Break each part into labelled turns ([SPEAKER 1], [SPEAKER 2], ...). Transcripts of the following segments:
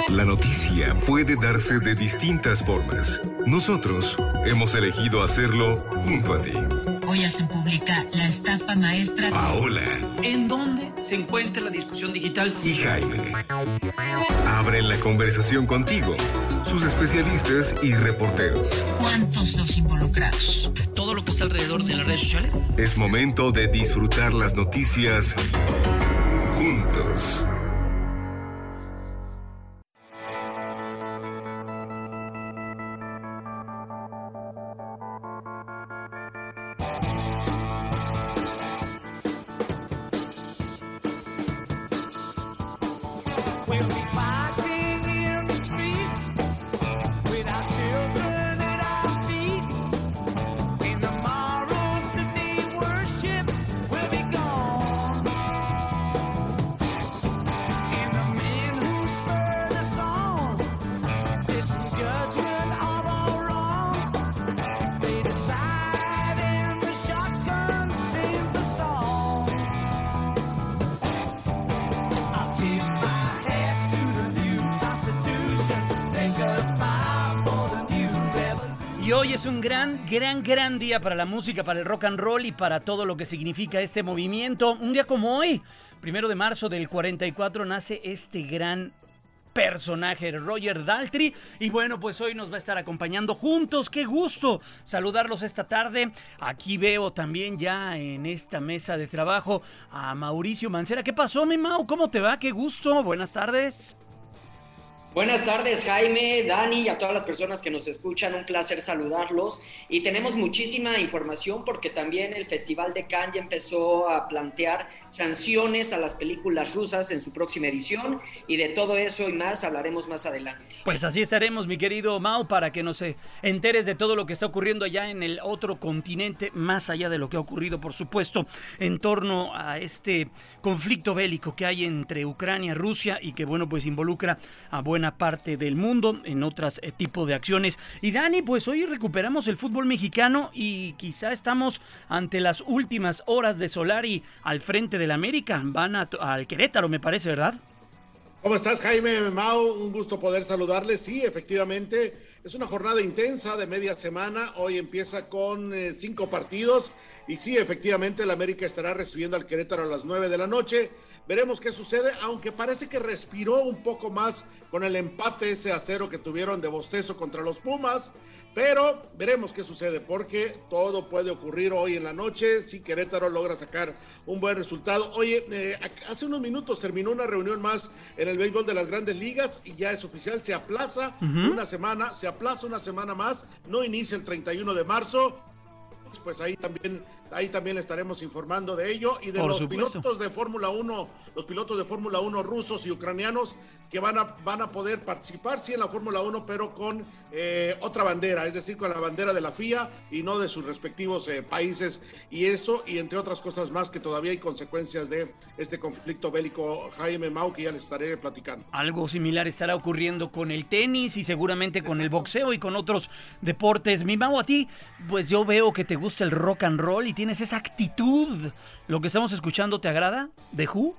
[SPEAKER 1] La noticia puede darse de distintas formas. Nosotros hemos elegido hacerlo junto a ti.
[SPEAKER 2] Hoy se publica la estafa maestra.
[SPEAKER 1] Paola.
[SPEAKER 3] ¿En dónde se encuentra la discusión digital?
[SPEAKER 1] Y Jaime. Abren la conversación contigo, sus especialistas y reporteros.
[SPEAKER 2] ¿Cuántos los involucrados?
[SPEAKER 3] Todo lo que está alrededor de las redes sociales.
[SPEAKER 1] Es momento de disfrutar las noticias juntos.
[SPEAKER 4] Y hoy es un gran día para la música, para el rock and roll y para todo lo que significa este movimiento. Un día como hoy, 1 de marzo del 44, nace este gran personaje, Roger Daltrey. Y bueno, pues hoy nos va a estar acompañando juntos. ¡Qué gusto saludarlos esta tarde! Aquí veo también ya en esta mesa de trabajo a Mauricio Mancera. ¿Qué pasó, mi Mau? ¿Cómo te va? ¡Qué gusto! Buenas tardes.
[SPEAKER 5] Buenas tardes, Jaime, Dani y a todas las personas que nos escuchan, un placer saludarlos. Y tenemos muchísima información porque también el Festival de Cannes ya empezó a plantear sanciones a las películas rusas en su próxima edición, y de todo eso y más hablaremos más adelante.
[SPEAKER 4] Pues así estaremos, mi querido Mau, para que nos enteres de todo lo que está ocurriendo allá en el otro continente, más allá de lo que ha ocurrido, por supuesto, en torno a este conflicto bélico que hay entre Ucrania y Rusia y que, bueno, pues involucra a buena parte del mundo en otros tipos de acciones. Y Dani, pues hoy recuperamos el fútbol mexicano y quizá estamos ante las últimas horas de Solari al frente del América. Van al Querétaro, me parece, ¿verdad?
[SPEAKER 6] ¿Cómo estás, Jaime, Mau? Un gusto poder saludarles. Sí, efectivamente, es una jornada intensa de media semana. Hoy empieza con 5 partidos. Y sí, efectivamente, el América estará recibiendo al Querétaro a las 9 de la noche. Veremos qué sucede, aunque parece que respiró un poco más con el empate ese a 0 que tuvieron de bostezo contra los Pumas, pero veremos qué sucede, porque todo puede ocurrir hoy en la noche si Querétaro logra sacar un buen resultado. Oye, hace unos minutos terminó una reunión más en el béisbol de las Grandes Ligas y ya es oficial, se aplaza una semana más, no inicia el 31 de marzo. Pues ahí también le estaremos informando de ello y de los pilotos de Fórmula 1, los pilotos de Fórmula 1 rusos y ucranianos que van a poder participar, sí, en la Fórmula 1, pero con otra bandera, es decir, con la bandera de la FIA y no de sus respectivos países, y eso, y entre otras cosas más, que todavía hay consecuencias de este conflicto bélico, Jaime, Mau, que ya les estaré platicando.
[SPEAKER 4] Algo similar estará ocurriendo con el tenis y seguramente con el boxeo y con otros deportes. Mi Mau, a ti, pues yo veo que te gusta el rock and roll y tienes esa actitud. ¿Lo que estamos escuchando te agrada? ¿The Who?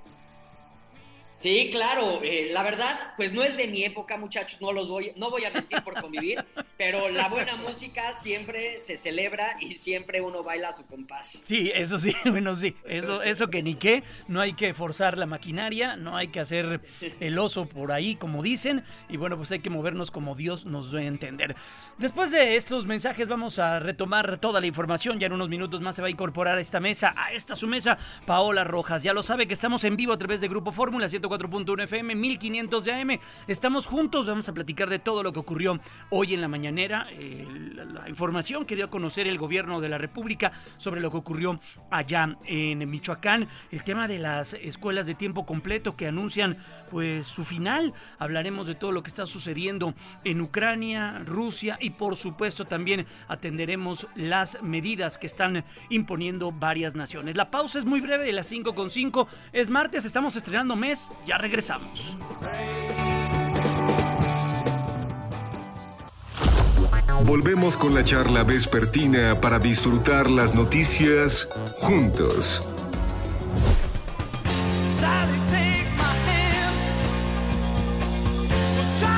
[SPEAKER 5] Sí, claro, la verdad, pues no es de mi época, muchachos, no voy a mentir por convivir, pero la buena música siempre se celebra y siempre uno baila a su compás.
[SPEAKER 4] Sí, eso sí, bueno, sí, eso que ni qué, no hay que forzar la maquinaria, no hay que hacer el oso por ahí, como dicen, y bueno, pues hay que movernos como Dios nos dé a entender. Después de estos mensajes vamos a retomar toda la información, ya en unos minutos más se va a incorporar a esta mesa, su mesa, Paola Rojas, ya lo sabe que estamos en vivo a través de Grupo Fórmula 104.1 FM, 1500 de AM. Estamos juntos, vamos a platicar de todo lo que ocurrió hoy en la mañanera, la información que dio a conocer el gobierno de la República sobre lo que ocurrió allá en Michoacán, el tema de las escuelas de tiempo completo que anuncian pues su final. Hablaremos de todo lo que está sucediendo en Ucrania, Rusia y por supuesto también atenderemos las medidas que están imponiendo varias naciones. La pausa es muy breve, de las 5:05, es martes, estamos estrenando mes, ya regresamos.
[SPEAKER 1] Volvemos con la charla vespertina para disfrutar las noticias juntos.
[SPEAKER 7] Sally, take my hand. We'll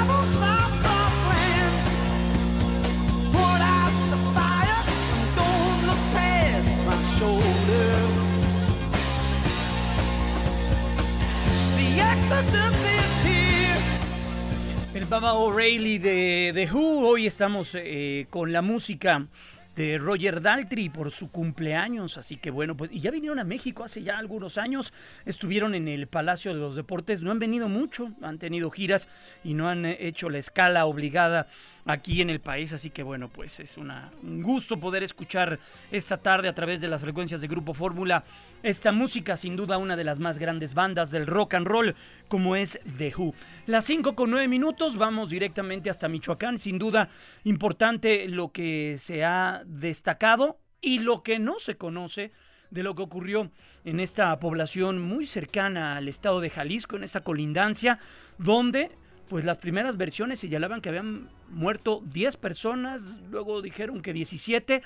[SPEAKER 4] Baba O'Reilly de The Who. Hoy estamos con la música de Roger Daltrey por su cumpleaños, así que bueno, pues y ya vinieron a México hace ya algunos años, estuvieron en el Palacio de los Deportes, no han venido mucho, han tenido giras y no han hecho la escala obligada aquí en el país, así que bueno, pues es un gusto poder escuchar esta tarde a través de las frecuencias de Grupo Fórmula esta música, sin duda una de las más grandes bandas del rock and roll como es The Who. Las 5:09, vamos directamente hasta Michoacán, sin duda importante lo que se ha destacado y lo que no se conoce de lo que ocurrió en esta población muy cercana al estado de Jalisco, en esa colindancia, donde pues las primeras versiones señalaban que habían muerto 10 personas, luego dijeron que 17.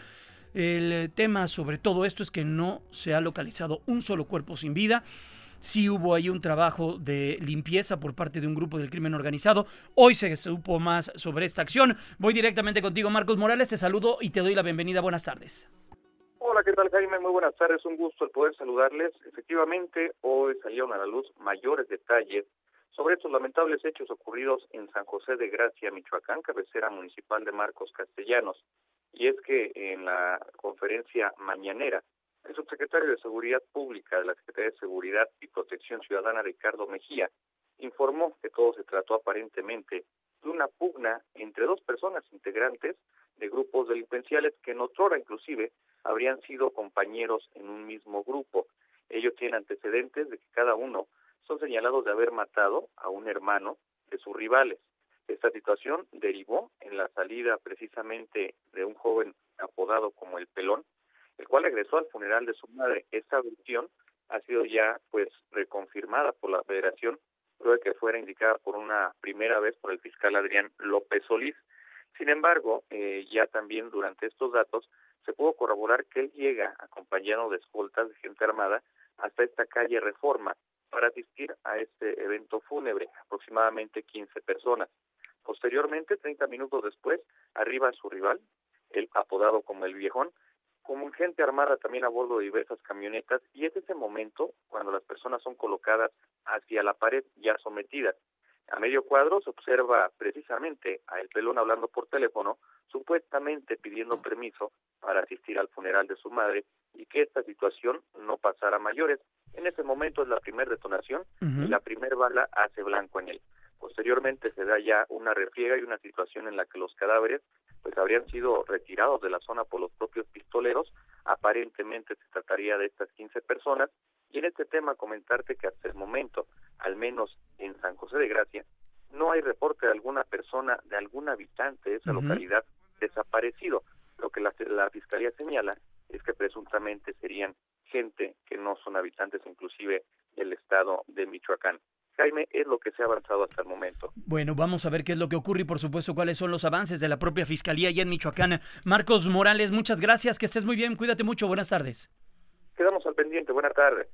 [SPEAKER 4] El tema sobre todo esto es que no se ha localizado un solo cuerpo sin vida. Sí hubo ahí un trabajo de limpieza por parte de un grupo del crimen organizado. Hoy se supo más sobre esta acción. Voy directamente contigo, Marcos Morales, te saludo y te doy la bienvenida. Buenas tardes.
[SPEAKER 7] Hola, ¿qué tal, Jaime? Muy buenas tardes, un gusto el poder saludarles. Efectivamente, hoy salieron a la luz mayores detalles sobre estos lamentables hechos ocurridos en San José de Gracia, Michoacán, cabecera municipal de Marcos Castellanos. Y es que en la conferencia mañanera, el subsecretario de Seguridad Pública de la Secretaría de Seguridad y Protección Ciudadana, Ricardo Mejía, informó que todo se trató aparentemente de una pugna entre dos personas integrantes de grupos delincuenciales que en otrora inclusive habrían sido compañeros en un mismo grupo. Ellos tienen antecedentes de que cada uno son señalados de haber matado a un hermano de sus rivales. Esta situación derivó en la salida precisamente de un joven apodado como El Pelón, el cual regresó al funeral de su madre. Esta versión ha sido ya pues reconfirmada por la Federación luego de que fuera indicada por una primera vez por el fiscal Adrián López Solís. Sin embargo, ya también durante estos datos se pudo corroborar que él llega acompañado de escoltas de gente armada hasta esta calle Reforma para asistir a este evento fúnebre, aproximadamente 15 personas. Posteriormente, 30 minutos después, arriba su rival, el apodado como El Viejón, como gente armada también a bordo de diversas camionetas, y es ese momento cuando las personas son colocadas hacia la pared ya sometidas. A medio cuadro se observa precisamente a El Pelón hablando por teléfono, supuestamente pidiendo permiso para asistir al funeral de su madre y que esta situación no pasara a mayores. En ese momento es la primera detonación y la primera bala hace blanco en él. Posteriormente se da ya una refriega y una situación en la que los cadáveres pues habrían sido retirados de la zona por los propios pistoleros. Aparentemente se trataría de estas 15 personas. Y en este tema comentarte que hasta el momento, al menos en San José de Gracia, no hay reporte de alguna persona, de algún habitante de esa localidad desaparecido. Lo que la Fiscalía señala es que presuntamente serían gente que no son habitantes inclusive del estado de Michoacán. Jaime, es lo que se ha avanzado hasta el momento.
[SPEAKER 4] Bueno, vamos a ver qué es lo que ocurre y por supuesto cuáles son los avances de la propia Fiscalía allá en Michoacán. Marcos Morales, muchas gracias, que estés muy bien, cuídate mucho, buenas tardes.
[SPEAKER 7] Quedamos al pendiente, buenas tardes.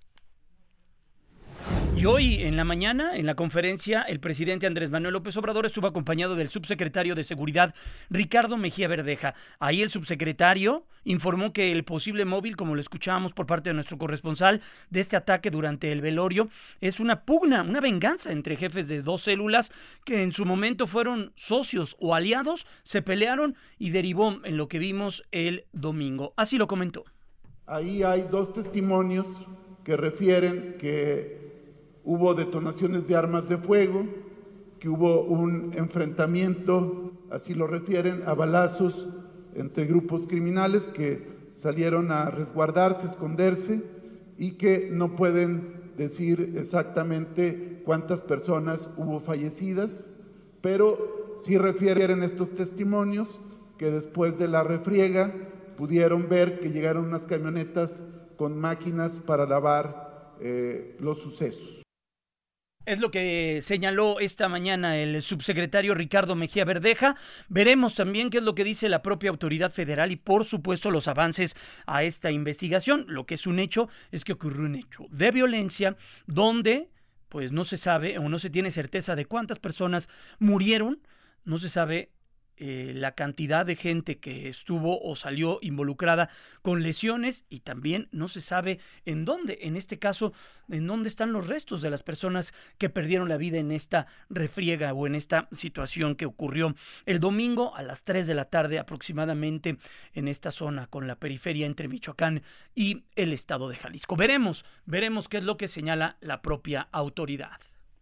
[SPEAKER 4] Y hoy en la mañana, en la conferencia, el presidente Andrés Manuel López Obrador estuvo acompañado del subsecretario de Seguridad, Ricardo Mejía Verdeja. Ahí el subsecretario informó que el posible móvil, como lo escuchábamos por parte de nuestro corresponsal, de este ataque durante el velorio, es una pugna, una venganza entre jefes de dos células que en su momento fueron socios o aliados, se pelearon y derivó en lo que vimos el domingo. Así lo comentó.
[SPEAKER 8] Ahí hay dos testimonios que refieren que hubo detonaciones de armas de fuego, que hubo un enfrentamiento, así lo refieren, a balazos entre grupos criminales que salieron a resguardarse, esconderse, y que no pueden decir exactamente cuántas personas hubo fallecidas, pero sí refieren estos testimonios que después de la refriega pudieron ver que llegaron unas camionetas con máquinas para lavar los sucesos.
[SPEAKER 4] Es lo que señaló esta mañana el subsecretario Ricardo Mejía Verdeja. Veremos también qué es lo que dice la propia autoridad federal y, por supuesto, los avances a esta investigación. Lo que es un hecho es que ocurrió un hecho de violencia donde pues no se sabe o no se tiene certeza de cuántas personas murieron, no se sabe la cantidad de gente que estuvo o salió involucrada con lesiones y también no se sabe en dónde, en este caso, en dónde están los restos de las personas que perdieron la vida en esta refriega o en esta situación que ocurrió el domingo a las 3 de la tarde aproximadamente en esta zona con la periferia entre Michoacán y el estado de Jalisco. Veremos qué es lo que señala la propia autoridad.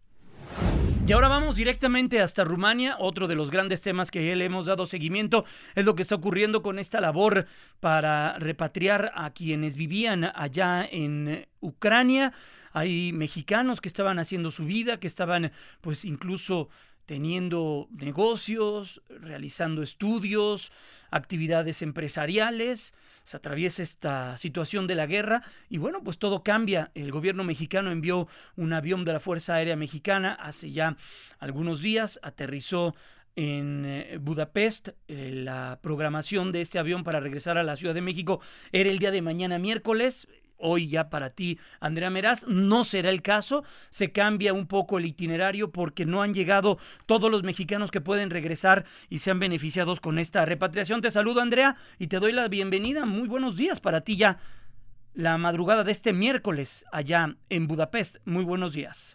[SPEAKER 4] Y ahora vamos directamente hasta Rumania. Otro de los grandes temas que le hemos dado seguimiento es lo que está ocurriendo con esta labor para repatriar a quienes vivían allá en Ucrania. Hay mexicanos que estaban haciendo su vida, que estaban pues incluso teniendo negocios, realizando estudios, actividades empresariales. Se atraviesa esta situación de la guerra y bueno, pues todo cambia. El gobierno mexicano envió un avión de la Fuerza Aérea Mexicana hace ya algunos días, aterrizó en Budapest. La programación de este avión para regresar a la Ciudad de México era el día de mañana miércoles. Hoy ya para ti, Andrea Meraz, no será el caso. Se cambia un poco el itinerario porque no han llegado todos los mexicanos que pueden regresar y sean beneficiados con esta repatriación. Te saludo, Andrea, y te doy la bienvenida. Muy buenos días para ti ya la madrugada de este miércoles allá en Budapest. Muy buenos días.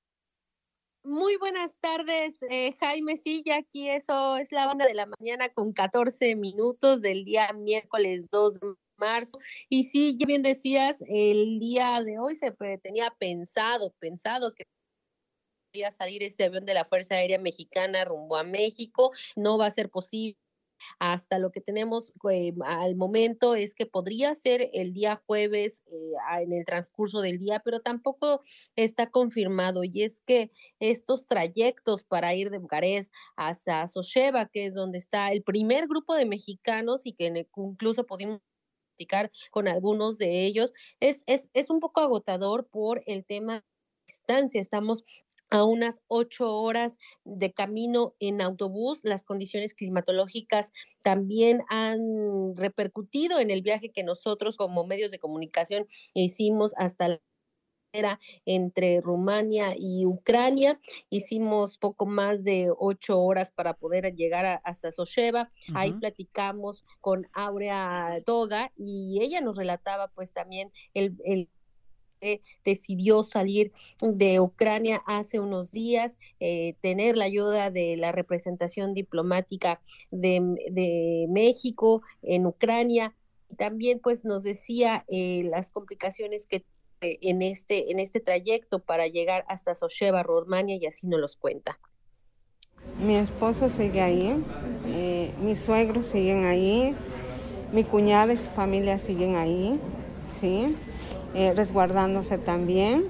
[SPEAKER 9] Muy buenas tardes, Jaime. Sí, ya aquí eso es la 1 de la mañana con 14 minutos del día miércoles 2 de marzo. Y sí, ya bien decías, el día de hoy se tenía pensado que podría salir este avión de la Fuerza Aérea Mexicana rumbo a México. No va a ser posible. Hasta lo que tenemos al momento es que podría ser el día jueves en el transcurso del día, pero tampoco está confirmado. Y es que estos trayectos para ir de Bucarest hasta Socheva, que es donde está el primer grupo de mexicanos y que incluso pudimos platicar con algunos de ellos, es un poco agotador por el tema de distancia. Estamos a unas 8 horas de camino en autobús. Las condiciones climatológicas también han repercutido en el viaje que nosotros como medios de comunicación hicimos hasta la frontera entre Rumania y Ucrania. Hicimos poco más de 8 horas para poder llegar hasta Socheva. Ahí platicamos con Aurea Toga y ella nos relataba pues también el decidió salir de Ucrania hace unos días, tener la ayuda de la representación diplomática de México en Ucrania. También pues nos decía las complicaciones que en este trayecto para llegar hasta Socheva, Rumania, y así nos los cuenta.
[SPEAKER 10] Mi esposo sigue ahí, mis suegros siguen ahí, mi cuñada y su familia siguen ahí, sí. Resguardándose también.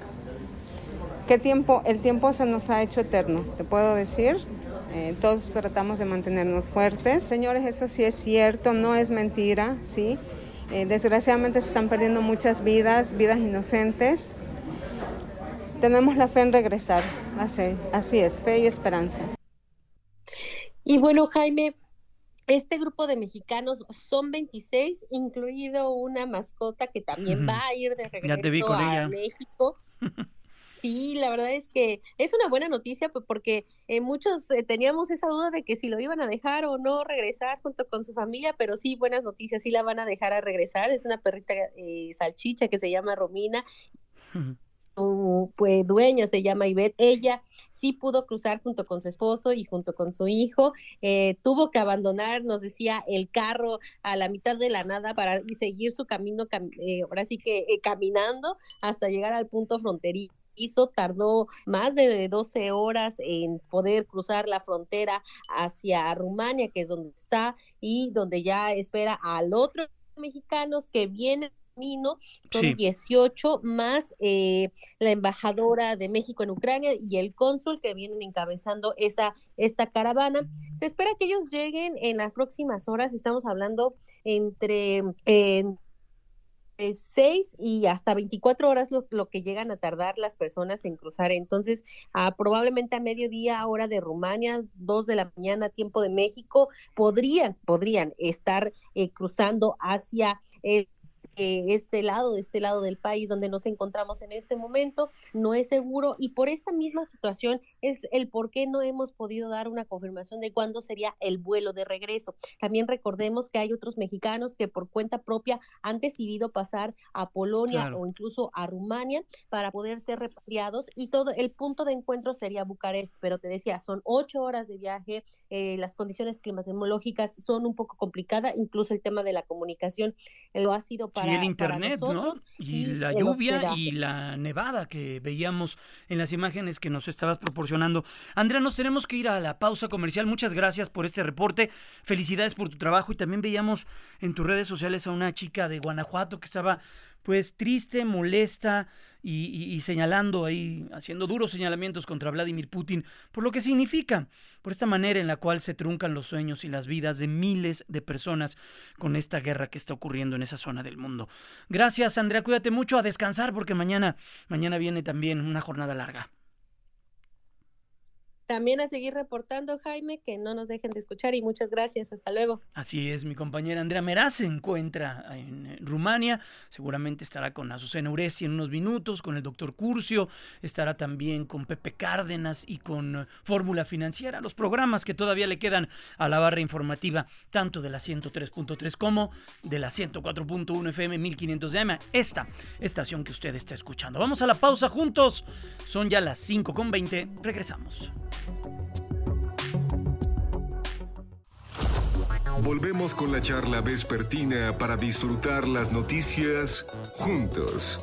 [SPEAKER 10] El tiempo se nos ha hecho eterno, te puedo decir. Todos tratamos de mantenernos fuertes. Señores, esto sí es cierto, no es mentira, ¿sí? Desgraciadamente se están perdiendo muchas vidas inocentes. Tenemos la fe en regresar, así es, fe y esperanza.
[SPEAKER 9] Y bueno, Jaime, este grupo de mexicanos son 26, incluido una mascota que también va a ir de regreso a México. Sí, la verdad es que es una buena noticia porque muchos teníamos esa duda de que si lo iban a dejar o no regresar junto con su familia, pero sí, buenas noticias, sí la van a dejar a regresar. Es una perrita salchicha que se llama Romina. Pues dueña se llama Ivette. Ella sí pudo cruzar junto con su esposo y junto con su hijo. Tuvo que abandonar, nos decía, el carro a la mitad de la nada para seguir su camino, ahora sí que caminando hasta llegar al punto fronterizo. Tardó más de 12 horas en poder cruzar la frontera hacia Rumania, que es donde está, y donde ya espera al otro mexicanos que viene camino. Son sí. 18 más la embajadora de México en Ucrania y el cónsul que vienen encabezando esta caravana. Se espera que ellos lleguen en las próximas horas. Estamos hablando entre 6 y hasta 24 horas lo que llegan a tardar las personas en cruzar. Entonces, probablemente a mediodía, hora de Rumania, 2 de la mañana, tiempo de México, podrían estar cruzando hacia que este lado del país donde nos encontramos en este momento no es seguro, y por esta misma situación es el por qué no hemos podido dar una confirmación de cuándo sería el vuelo de regreso. También recordemos que hay otros mexicanos que por cuenta propia han decidido pasar a Polonia,
[SPEAKER 4] Claro.
[SPEAKER 9] o incluso a Rumania para poder ser repatriados, y todo el punto de encuentro sería Bucarest, pero te decía, son 8 horas de viaje, las condiciones climatológicas son un poco complicadas, incluso el tema de la comunicación lo ha sido
[SPEAKER 4] Sí, el
[SPEAKER 9] para
[SPEAKER 4] internet, ¿no?
[SPEAKER 9] nosotros,
[SPEAKER 4] Y
[SPEAKER 9] y
[SPEAKER 4] la
[SPEAKER 9] el
[SPEAKER 4] lluvia
[SPEAKER 9] hospedaje.
[SPEAKER 4] y la nevada que veíamos en las imágenes que nos estabas proporcionando. Andrea, nos tenemos que ir a la pausa comercial. Muchas gracias por este reporte. Felicidades por tu trabajo. Y también veíamos en tus redes sociales a una chica de Guanajuato que estaba pues triste, molesta y señalando ahí, haciendo duros señalamientos contra Vladimir Putin, por lo que significa, por esta manera en la cual se truncan los sueños y las vidas de miles de personas con esta guerra que está ocurriendo en esa zona del mundo. Gracias, Andrea, cuídate mucho, a descansar porque mañana viene también una jornada larga.
[SPEAKER 9] También a seguir reportando, Jaime, que no nos dejen de escuchar, y muchas gracias. Hasta luego.
[SPEAKER 4] Así es, mi compañera Andrea Meraz se encuentra en Rumania, seguramente estará con Azucena Uresti en unos minutos, con el doctor Curcio, estará también con Pepe Cárdenas y con Fórmula Financiera, los programas que todavía le quedan a la barra informativa, tanto de la 103.3 como de la 104.1 FM 1500 de AM, esta estación que usted está escuchando. Vamos a la pausa juntos, son ya las 5:20, regresamos.
[SPEAKER 1] Volvemos con la charla vespertina para disfrutar las noticias juntos.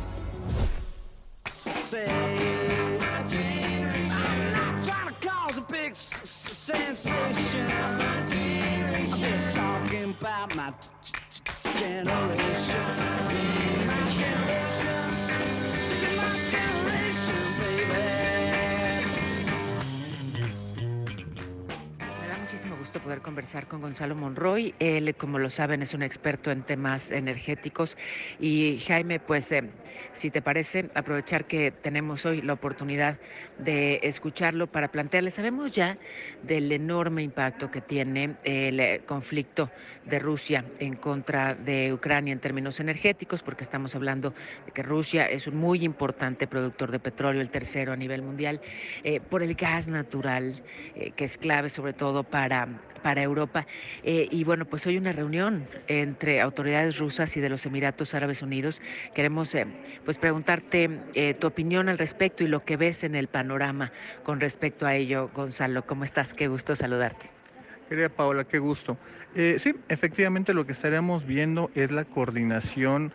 [SPEAKER 11] Poder conversar con Gonzalo Monroy. Él, como lo saben, es un experto en temas energéticos. Y Jaime, pues, si te parece, aprovechar que tenemos hoy la oportunidad de escucharlo para plantearle. Sabemos ya del enorme impacto que tiene el conflicto de Rusia en contra de Ucrania en términos energéticos, porque estamos hablando de que Rusia es un muy importante productor de petróleo, el tercero a nivel mundial, por el gas natural, que es clave sobre todo para Europa. Y bueno, pues hoy una reunión entre autoridades rusas y de los Emiratos Árabes Unidos. Queremos pues preguntarte tu opinión al respecto y lo que ves en el panorama con respecto a ello. Gonzalo, ¿cómo estás? Qué gusto saludarte.
[SPEAKER 12] Querida Paola, qué gusto. Sí, efectivamente lo que estaríamos viendo es la coordinación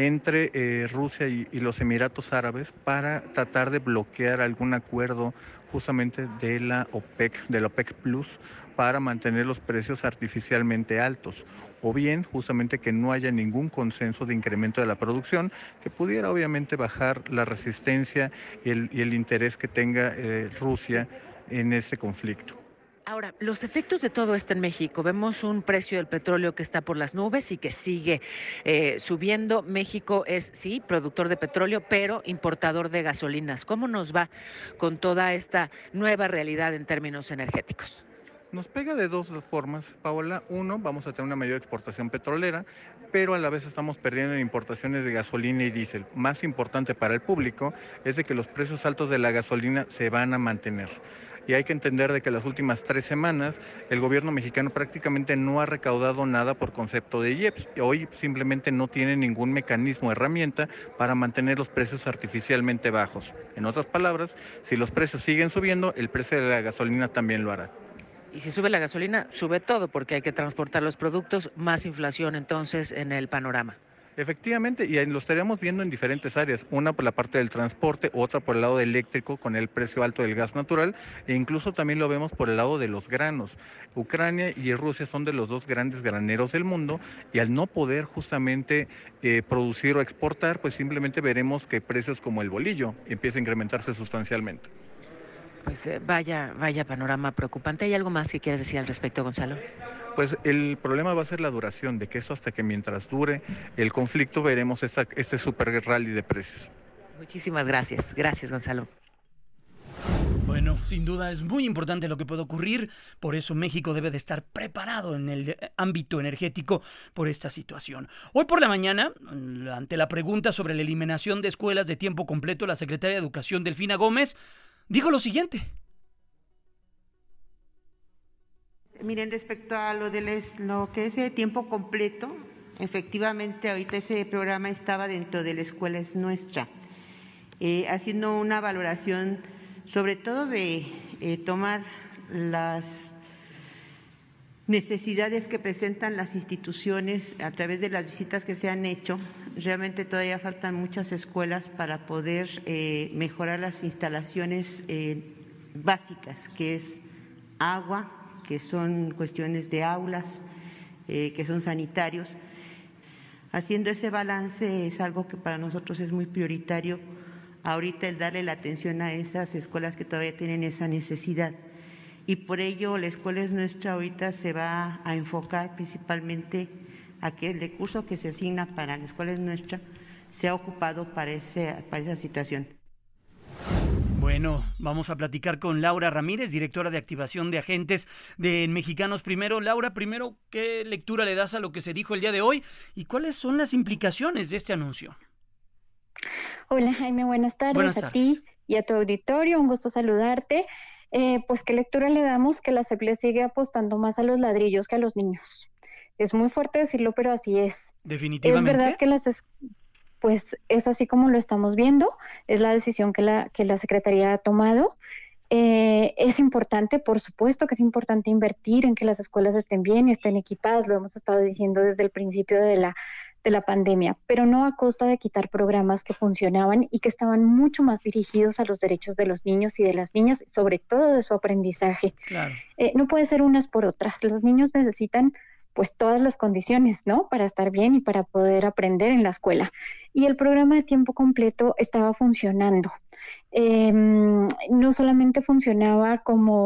[SPEAKER 12] entre Rusia y los Emiratos Árabes para tratar de bloquear algún acuerdo justamente de la OPEC Plus, para mantener los precios artificialmente altos, o bien justamente que no haya ningún consenso de incremento de la producción que pudiera obviamente bajar la resistencia y el interés que tenga Rusia en ese conflicto.
[SPEAKER 11] Ahora, los efectos de todo esto en México. Vemos un precio del petróleo que está por las nubes y que sigue subiendo. México es, sí, productor de petróleo, pero importador de gasolinas. ¿Cómo nos va con toda esta nueva realidad en términos energéticos?
[SPEAKER 12] Nos pega de dos formas, Paola. Uno, vamos a tener una mayor exportación petrolera, pero a la vez estamos perdiendo en importaciones de gasolina y diésel. Más importante para el público es de que los precios altos de la gasolina se van a mantener. Y hay que entender de que las últimas 3 semanas el gobierno mexicano prácticamente no ha recaudado nada por concepto de IEPS. Hoy simplemente no tiene ningún mecanismo, herramienta para mantener los precios artificialmente bajos. En otras palabras, si los precios siguen subiendo, el precio de la gasolina también lo hará.
[SPEAKER 11] Y si sube la gasolina, sube todo, porque hay que transportar los productos, más inflación entonces en el panorama.
[SPEAKER 12] Efectivamente, y lo estaríamos viendo en diferentes áreas, una por la parte del transporte, otra por el lado eléctrico con el precio alto del gas natural, e incluso también lo vemos por el lado de los granos. Ucrania y Rusia son de los dos grandes graneros del mundo, y al no poder justamente producir o exportar, pues simplemente veremos que precios como el bolillo empiezan a incrementarse sustancialmente.
[SPEAKER 11] Pues vaya panorama preocupante. ¿Hay algo más que quieras decir al respecto, Gonzalo?
[SPEAKER 12] Pues el problema va a ser la duración, de que eso hasta que mientras dure el conflicto veremos este super rally de precios.
[SPEAKER 11] Muchísimas gracias. Gracias, Gonzalo.
[SPEAKER 4] Bueno, sin duda es muy importante lo que puede ocurrir, por eso México debe de estar preparado en el ámbito energético por esta situación. Hoy por la mañana, ante la pregunta sobre la eliminación de escuelas de tiempo completo, la secretaria de Educación, Delfina Gómez, dijo lo siguiente.
[SPEAKER 13] Miren, respecto a lo que es de tiempo completo, efectivamente ahorita ese programa estaba dentro de la Escuela es Nuestra, haciendo una valoración sobre todo de tomar las necesidades que presentan las instituciones a través de las visitas que se han hecho. Realmente todavía faltan muchas escuelas para poder mejorar las instalaciones básicas, que es agua, que son cuestiones de aulas, que son sanitarios. Haciendo ese balance es algo que para nosotros es muy prioritario ahorita, el darle la atención a esas escuelas que todavía tienen esa necesidad. Y por ello la Escuela es Nuestra ahorita se va a enfocar principalmente a que el recurso que se asigna para la Escuela es Nuestra sea ocupado para esa situación.
[SPEAKER 4] Bueno, vamos a platicar con Laura Ramírez, directora de activación de agentes de Mexicanos Primero. Laura, primero, ¿qué lectura le das a lo que se dijo el día de hoy y cuáles son las implicaciones de este anuncio?
[SPEAKER 14] Hola Jaime, buenas tardes a ti y a tu auditorio, un gusto saludarte. Pues qué lectura le damos, que la SEP le sigue apostando más a los ladrillos que a los niños. Es muy fuerte decirlo, pero así es.
[SPEAKER 4] Definitivamente.
[SPEAKER 14] Es verdad que pues es así como lo estamos viendo, es la decisión que la Secretaría ha tomado. Es importante, por supuesto que es importante invertir en que las escuelas estén bien y estén equipadas, lo hemos estado diciendo desde el principio de la pandemia, pero no a costa de quitar programas que funcionaban y que estaban mucho más dirigidos a los derechos de los niños y de las niñas, sobre todo de su aprendizaje.
[SPEAKER 4] Claro.
[SPEAKER 14] No puede ser unas por otras, los niños necesitan pues todas las condiciones, ¿no? Para estar bien y para poder aprender en la escuela. Y el programa de tiempo completo estaba funcionando. No solamente funcionaba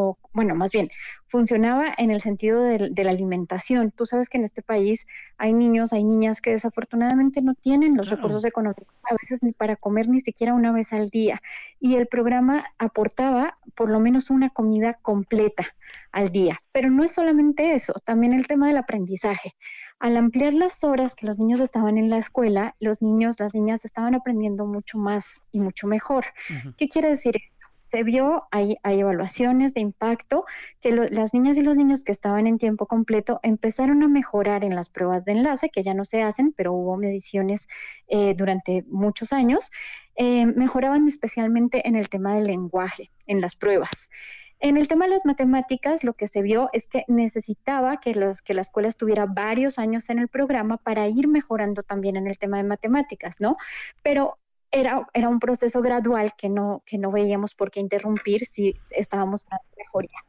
[SPEAKER 14] funcionaba en el sentido de la alimentación. Tú sabes que en este país hay niños, hay niñas que desafortunadamente no tienen los recursos económicos, a veces ni para comer ni siquiera una vez al día. Y el programa aportaba por lo menos una comida completa al día. Pero no es solamente eso, también el tema del aprendizaje. Al ampliar las horas que los niños estaban en la escuela, los niños, las niñas estaban aprendiendo mucho más y mucho mejor. Uh-huh. ¿Qué quiere decir esto? Se vio, hay evaluaciones de impacto, que las niñas y los niños que estaban en tiempo completo empezaron a mejorar en las pruebas de enlace, que ya no se hacen, pero hubo mediciones durante muchos años, mejoraban especialmente en el tema del lenguaje, en las pruebas. En el tema de las matemáticas, lo que se vio es que necesitaba que la escuela estuviera varios años en el programa para ir mejorando también en el tema de matemáticas, ¿no? Pero era un proceso gradual que no veíamos por qué interrumpir si estábamos en mejoría.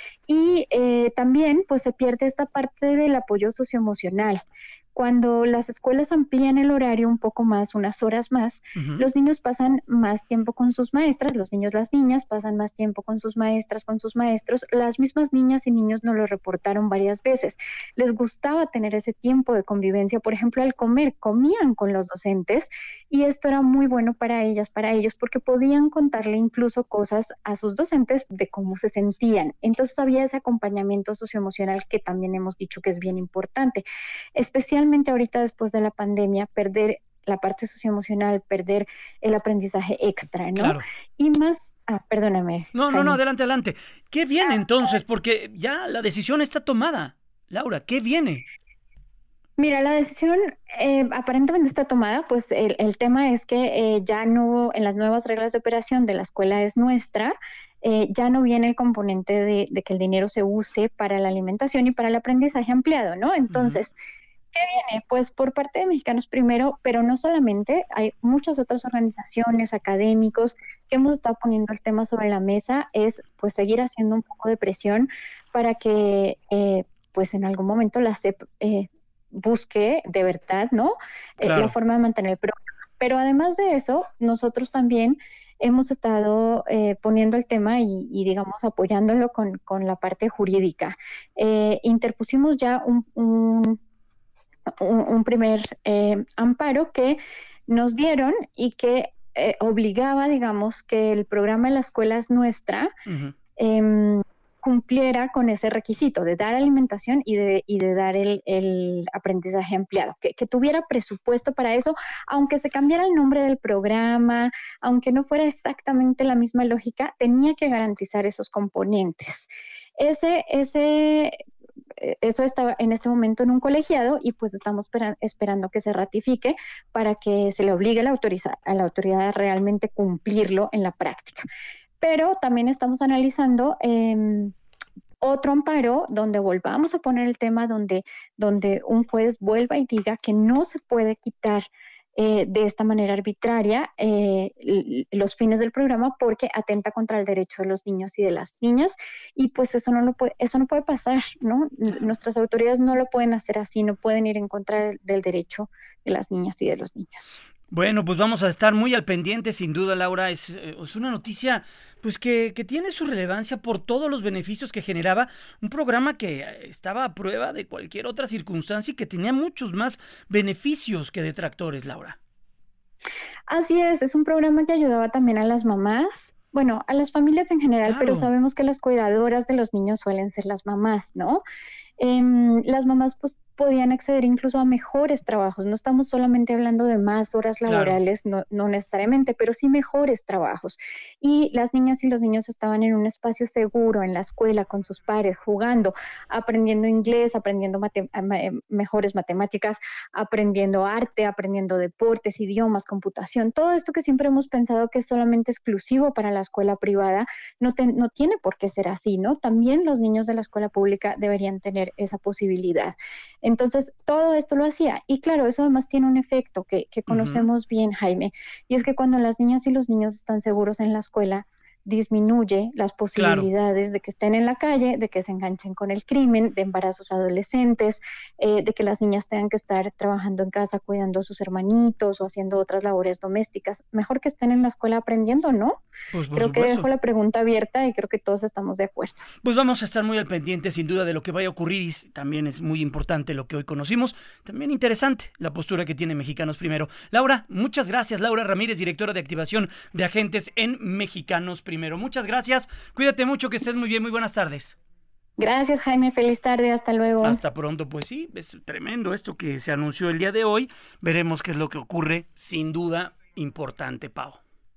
[SPEAKER 14] Y también pues se pierde esta parte del apoyo socioemocional. Cuando las escuelas amplían el horario un poco más, unas horas más, uh-huh, los niños pasan más tiempo con sus maestras, los niños, las niñas pasan más tiempo con sus maestras, con sus maestros. Las mismas niñas y niños nos lo reportaron varias veces. Les gustaba tener ese tiempo de convivencia. Por ejemplo, al comer, comían con los docentes y esto era muy bueno para ellas, para ellos, porque podían contarle incluso cosas a sus docentes de cómo se sentían. Entonces había ese acompañamiento socioemocional que también hemos dicho que es bien importante, especialmente ahorita después de la pandemia, perder la parte socioemocional, perder el aprendizaje extra, ¿no?
[SPEAKER 4] Claro.
[SPEAKER 14] Y más, perdóname.
[SPEAKER 4] No, adelante. ¿Qué viene entonces? Porque ya la decisión está tomada. Laura, ¿qué viene?
[SPEAKER 14] Mira, la decisión aparentemente está tomada, pues el tema es que ya no, en las nuevas reglas de operación de la Escuela es Nuestra, ya no viene el componente de que el dinero se use para la alimentación y para el aprendizaje ampliado, ¿no? Entonces, ¿qué viene? Pues por parte de Mexicanos Primero, pero no solamente, hay muchas otras organizaciones, académicos, que hemos estado poniendo el tema sobre la mesa, es pues seguir haciendo un poco de presión para que pues en algún momento la SEP busque de verdad, ¿no?
[SPEAKER 4] Claro.
[SPEAKER 14] La forma de mantener el programa. Pero además de eso, nosotros también hemos estado poniendo el tema y digamos apoyándolo con la parte jurídica. Interpusimos ya un primer amparo que nos dieron y que obligaba, digamos, que el programa de la escuela es nuestra, cumpliera con ese requisito de dar alimentación y de dar el aprendizaje ampliado, que tuviera presupuesto para eso, aunque se cambiara el nombre del programa, aunque no fuera exactamente la misma lógica, tenía que garantizar esos componentes. Eso está en este momento en un colegiado y pues estamos esperando que se ratifique para que se le obligue a la autoridad a realmente cumplirlo en la práctica. Pero también estamos analizando otro amparo donde volvamos a poner el tema donde un juez vuelva y diga que no se puede quitar de esta manera arbitraria los fines del programa porque atenta contra el derecho de los niños y de las niñas, y pues eso no puede pasar, ¿no? Nuestras autoridades no lo pueden hacer así, no pueden ir en contra del derecho de las niñas y de los niños.
[SPEAKER 4] Bueno, pues vamos a estar muy al pendiente, sin duda, Laura. Es una noticia pues que tiene su relevancia por todos los beneficios que generaba un programa que estaba a prueba de cualquier otra circunstancia y que tenía muchos más beneficios que detractores, Laura.
[SPEAKER 14] Así es un programa que ayudaba también a las mamás, bueno, a las familias en general, claro. Pero sabemos que las cuidadoras de los niños suelen ser las mamás, ¿no? Las mamás pues podían acceder incluso a mejores trabajos. No estamos solamente hablando de más horas laborales, claro. no necesariamente, pero sí mejores trabajos. Y las niñas y los niños estaban en un espacio seguro, en la escuela, con sus pares, jugando, aprendiendo inglés, aprendiendo mejores matemáticas, aprendiendo arte, aprendiendo deportes, idiomas, computación. Todo esto que siempre hemos pensado que es solamente exclusivo para la escuela privada, no tiene por qué ser así, ¿no? También los niños de la escuela pública deberían tener esa posibilidad. Entonces, todo esto lo hacía. Y claro, eso además tiene un efecto que conocemos bien, Jaime, y es que cuando las niñas y los niños están seguros en la escuela, disminuye las posibilidades de que estén en la calle, de que se enganchen con el crimen, de embarazos adolescentes, de que las niñas tengan que estar trabajando en casa, cuidando a sus hermanitos o haciendo otras labores domésticas. Mejor que estén en la escuela aprendiendo, ¿no?
[SPEAKER 4] Pues,
[SPEAKER 14] creo que dejo la pregunta abierta y creo que todos estamos de acuerdo.
[SPEAKER 4] Pues vamos a estar muy al pendiente, sin duda, de lo que vaya a ocurrir, y también es muy importante lo que hoy conocimos. También interesante la postura que tiene Mexicanos Primero. Laura, muchas gracias. Laura Ramírez, directora de activación de agentes en Mexicanos Primero. Muchas gracias, cuídate mucho, que estés muy bien, muy buenas tardes.
[SPEAKER 14] Gracias, Jaime, feliz tarde, hasta luego.
[SPEAKER 4] Hasta pronto. Pues sí, es tremendo esto que se anunció el día de hoy, veremos qué es lo que ocurre, sin duda importante, Pau.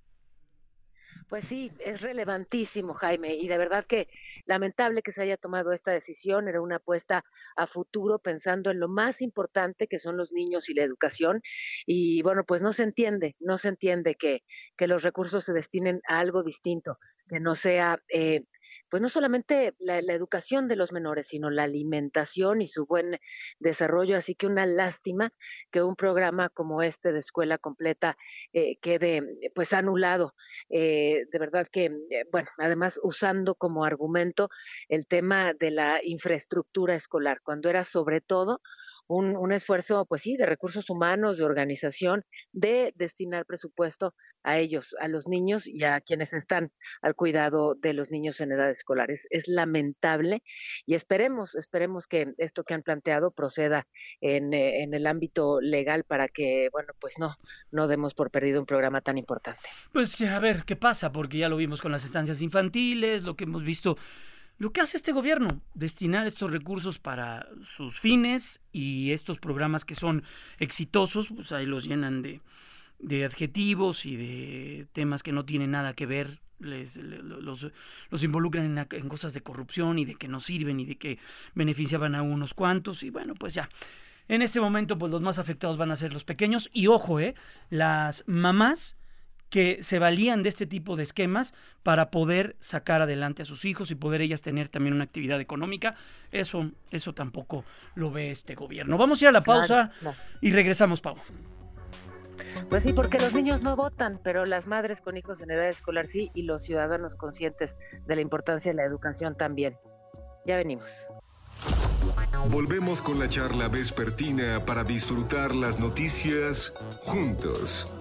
[SPEAKER 11] Pues sí, es relevantísimo, Jaime, y de verdad que lamentable que se haya tomado esta decisión. Era una apuesta a futuro pensando en lo más importante que son los niños y la educación, y bueno, pues no se entiende que los recursos se destinen a algo distinto, que no sea pues no solamente la educación de los menores, sino la alimentación y su buen desarrollo. Así que una lástima que un programa como este de Escuela Completa quede pues anulado. De verdad que, bueno, además usando como argumento el tema de la infraestructura escolar, cuando era sobre todo un esfuerzo, pues sí, de recursos humanos, de organización, de destinar presupuesto a ellos, a los niños y a quienes están al cuidado de los niños en edad escolar. Es lamentable, y esperemos que esto que han planteado proceda en el ámbito legal para que, bueno, pues no demos por perdido un programa tan importante.
[SPEAKER 4] Pues a ver qué pasa, porque ya lo vimos con las estancias infantiles, lo que hemos visto. Lo que hace este gobierno, destinar estos recursos para sus fines, y estos programas que son exitosos, pues ahí los llenan de adjetivos y de temas que no tienen nada que ver, los involucran en cosas de corrupción y de que no sirven y de que beneficiaban a unos cuantos, y bueno, pues ya. En este momento, pues los más afectados van a ser los pequeños, y ojo, las mamás que se valían de este tipo de esquemas para poder sacar adelante a sus hijos y poder ellas tener también una actividad económica. Eso tampoco lo ve este gobierno. Vamos a ir a la pausa y regresamos, Pau.
[SPEAKER 11] Pues sí, porque los niños no votan, pero las madres con hijos en edad escolar sí, y los ciudadanos conscientes de la importancia de la educación también. Ya venimos.
[SPEAKER 1] Volvemos con la charla vespertina para disfrutar las noticias juntos.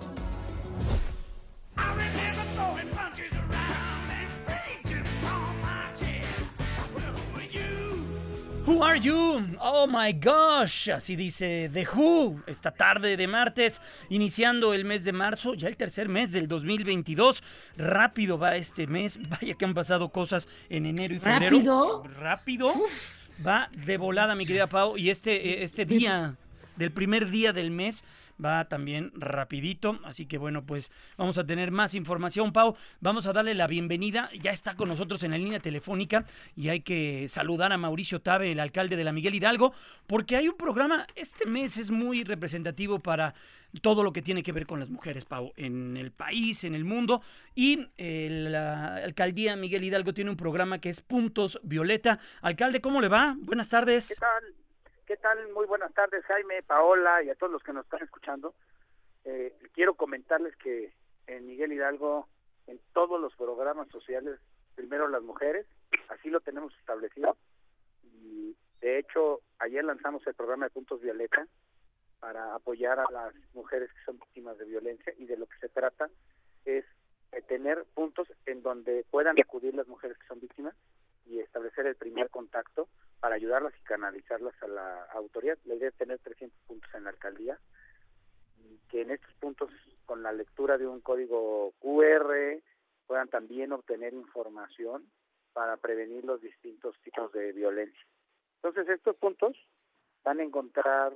[SPEAKER 4] Who are you? Oh my gosh, así dice The Who, esta tarde de martes, iniciando el mes de marzo, ya el tercer mes del 2022. Rápido va este mes, vaya que han pasado cosas en enero y febrero. ¿Rápido? Uf. Va de volada, mi querida Pau, y este día, del primer día del mes, va también rapidito, así que bueno, pues vamos a tener más información. Pau, vamos a darle la bienvenida, ya está con nosotros en la línea telefónica y hay que saludar a Mauricio Tabe, el alcalde de la Miguel Hidalgo, porque hay un programa, este mes es muy representativo para todo lo que tiene que ver con las mujeres, Pau, en el país, en el mundo, y la alcaldía Miguel Hidalgo tiene un programa que es Puntos Violeta. Alcalde, ¿cómo le va? Buenas tardes.
[SPEAKER 15] ¿Qué tal? ¿Qué tal? Muy buenas tardes, Jaime, Paola y a todos los que nos están escuchando. Quiero comentarles que en Miguel Hidalgo, en todos los programas sociales, primero las mujeres, así lo tenemos establecido. Y de hecho, ayer lanzamos el programa de Puntos Violeta para apoyar a las mujeres que son víctimas de violencia, y de lo que se trata es de tener puntos en donde puedan acudir las mujeres que son víctimas y establecer el primer contacto para ayudarlas y canalizarlas a la autoridad. La idea es tener 300 puntos en la alcaldía, y que en estos puntos, con la lectura de un código QR, puedan también obtener información para prevenir los distintos tipos de violencia. Entonces, estos puntos van a encontrar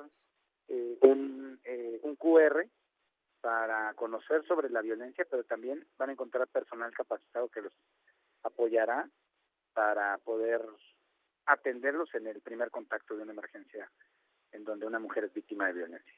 [SPEAKER 15] un QR para conocer sobre la violencia, pero también van a encontrar personal capacitado que los apoyará para poder atenderlos en el primer contacto de una emergencia en donde una mujer es víctima de violencia.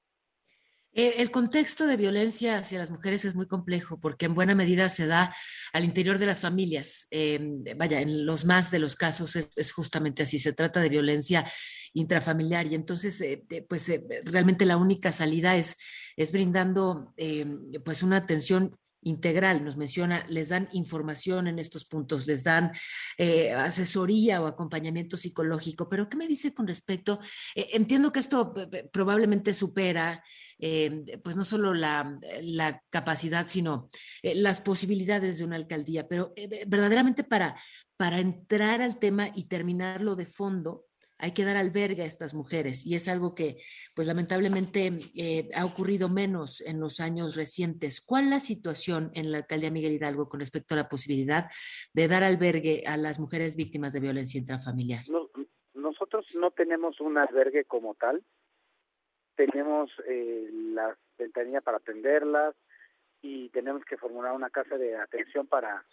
[SPEAKER 11] El contexto de violencia hacia las mujeres es muy complejo porque en buena medida se da al interior de las familias. En los más de los casos es justamente así, se trata de violencia intrafamiliar, y entonces realmente la única salida es brindando pues una atención integral. Nos menciona, les dan información en estos puntos, les dan asesoría o acompañamiento psicológico, pero ¿qué me dice con respecto? Entiendo que esto probablemente supera pues no solo la capacidad, sino las posibilidades de una alcaldía, pero verdaderamente para entrar al tema y terminarlo de fondo, hay que dar albergue a estas mujeres, y es algo que pues lamentablemente ha ocurrido menos en los años recientes. ¿Cuál es la situación en la alcaldía Miguel Hidalgo con respecto a la posibilidad de dar albergue a las mujeres víctimas de violencia intrafamiliar?
[SPEAKER 15] Nosotros no tenemos un albergue como tal, tenemos la ventanilla para atenderlas y tenemos que formular una casa de atención para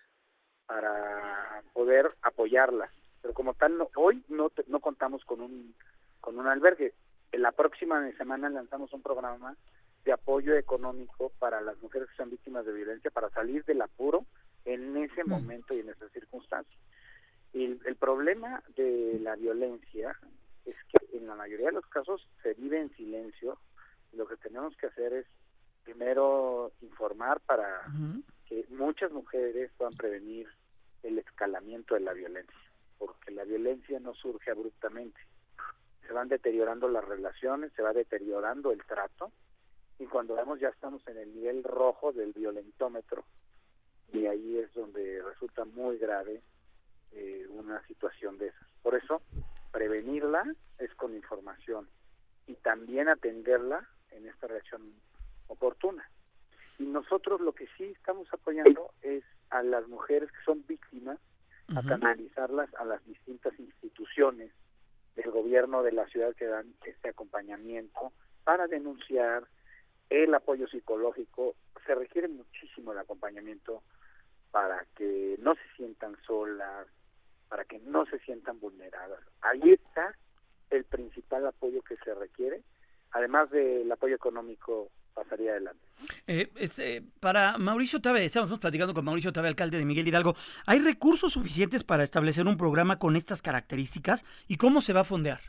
[SPEAKER 15] poder apoyarlas. Pero como tal, hoy no contamos con un albergue. En la próxima semana lanzamos un programa de apoyo económico para las mujeres que son víctimas de violencia, para salir del apuro en ese momento y en esas circunstancias. Y el problema de la violencia es que en la mayoría de los casos se vive en silencio. Lo que tenemos que hacer es primero informar para que muchas mujeres puedan prevenir el escalamiento de la violencia, porque la violencia no surge abruptamente. Se van deteriorando las relaciones, se va deteriorando el trato, y cuando vemos ya estamos en el nivel rojo del violentómetro, y ahí es donde resulta muy grave una situación de esas. Por eso, prevenirla es con información y también atenderla en esta reacción oportuna. Y nosotros lo que sí estamos apoyando es a las mujeres que son víctimas, a canalizarlas a las distintas instituciones del gobierno de la ciudad que dan este acompañamiento para denunciar, el apoyo psicológico. Se requiere muchísimo el acompañamiento para que no se sientan solas, para que no se sientan vulneradas. Ahí está el principal apoyo que se requiere, además del apoyo económico pasaría adelante.
[SPEAKER 4] Para Mauricio Tabe, estamos platicando con Mauricio Tabe, alcalde de Miguel Hidalgo. ¿Hay recursos suficientes para establecer un programa con estas características y cómo se va a fondear?